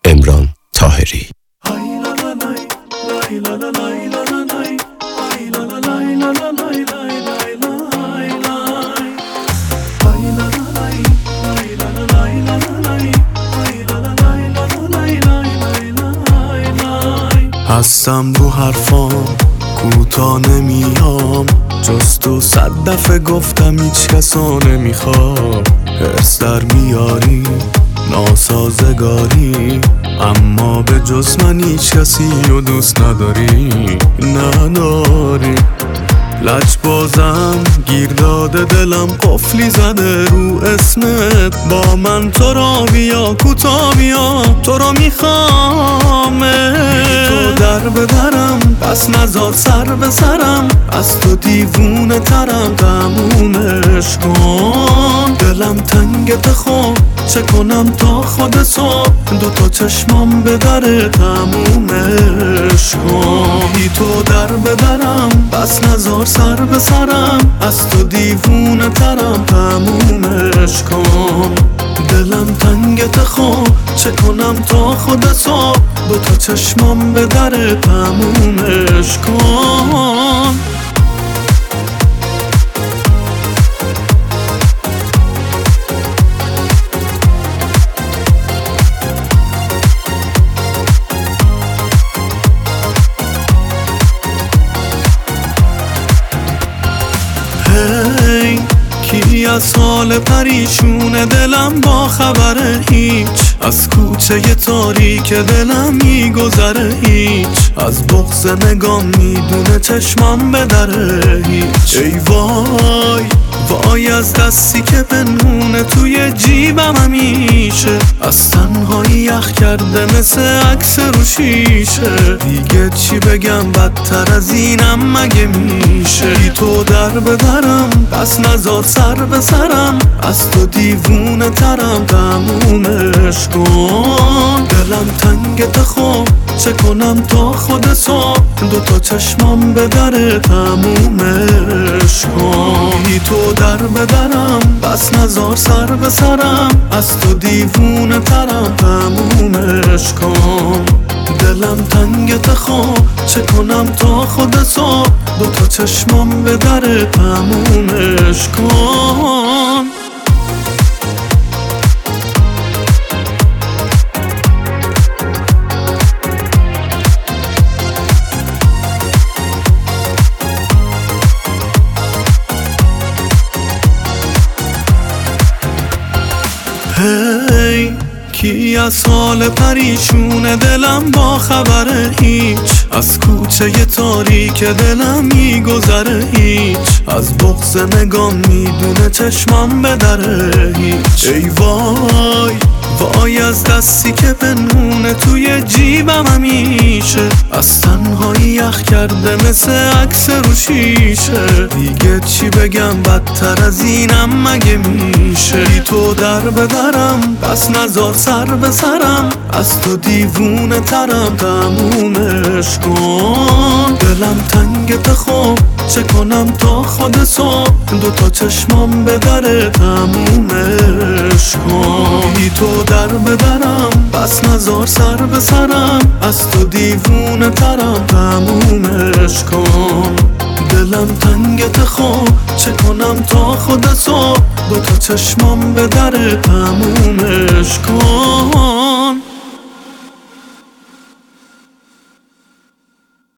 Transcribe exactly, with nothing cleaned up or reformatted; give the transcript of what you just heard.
امران طاهری. هستم رو حرفام کوتا نمیام، جز تو صد دفعه گفتم هیچ کسا نمیخوام. حرص در میاری ناسازگاری، اما به جز من هیچ کسی رو دوست نداری نداری. لج بازم گیر داده دلم قفلی زده رو اسمت، با من تو را بیا کوتا بیا تو را میخوام. تو در به درم پس نزار سر به سرم، از تو دیوونه ترم تمومش کن. دلم تنگت خوب چه کنم تا خود صبح، دوتا چشمام به در تمومش کن. بی تو در به درم پس نزار سر به سرم، از تو دیوونه ترم تمومش کن. دلم تنگت خوب چه کنم تا خود صبح، دوتا چشمام به در تمومش کن. هی کی از حال پریشون دلم با خبره هیچ، از کوچه تاریک دلم میگذره هیچ، از بغض نگام میدونه چشمام به دره هیچ. ای وای وای از دستی که پنهونه توی جیبم همیشه، از تنهایی یخ کرده مثل عکس رو شیشه. دیگه چی بگم بدتر از اینم مگه میشه. بی تو در به درم پس نزار سر به سرم، از تو دیوونه ترم تمومش کن. دلم تنگت خوب چه کنم تا خود صبح، دوتا چشمام به در تمومش کن. بی تو در به درم پس نزار سر به سرم، از تو دیوونه ترم تمومش کن. دلم تنگت خوب چه کنم تا خود صبح، دوتا چشمام به در تمومش کن. هی کی از حال پریشون دلم با خبره هیچ، از کوچه تاریک دلم میگذره هیچ، از بغض نگام میدونه چشمام به دره هیچ. ای وای وای از دستی که پنهونه توی جیبم همیشه، از تنهایی یخ کرده مثل عکس رو شیشه. دیگه چی بگم بدتر از اینم مگه میشه. بی تو در به درم پس نزار سر به سرم، از تو دیوونه ترم تمومش کن. دلم تنگت خوب چه کنم تا خود صبح، دوتا چشمام به در تمومش کن. بی تو در به درم پس نزار سر به سرم، از تو دیوونه ترم تمومش کن. دلم تنگت خوب چه کنم تا خود صبح، دوتا چشمام به در تمومش کن.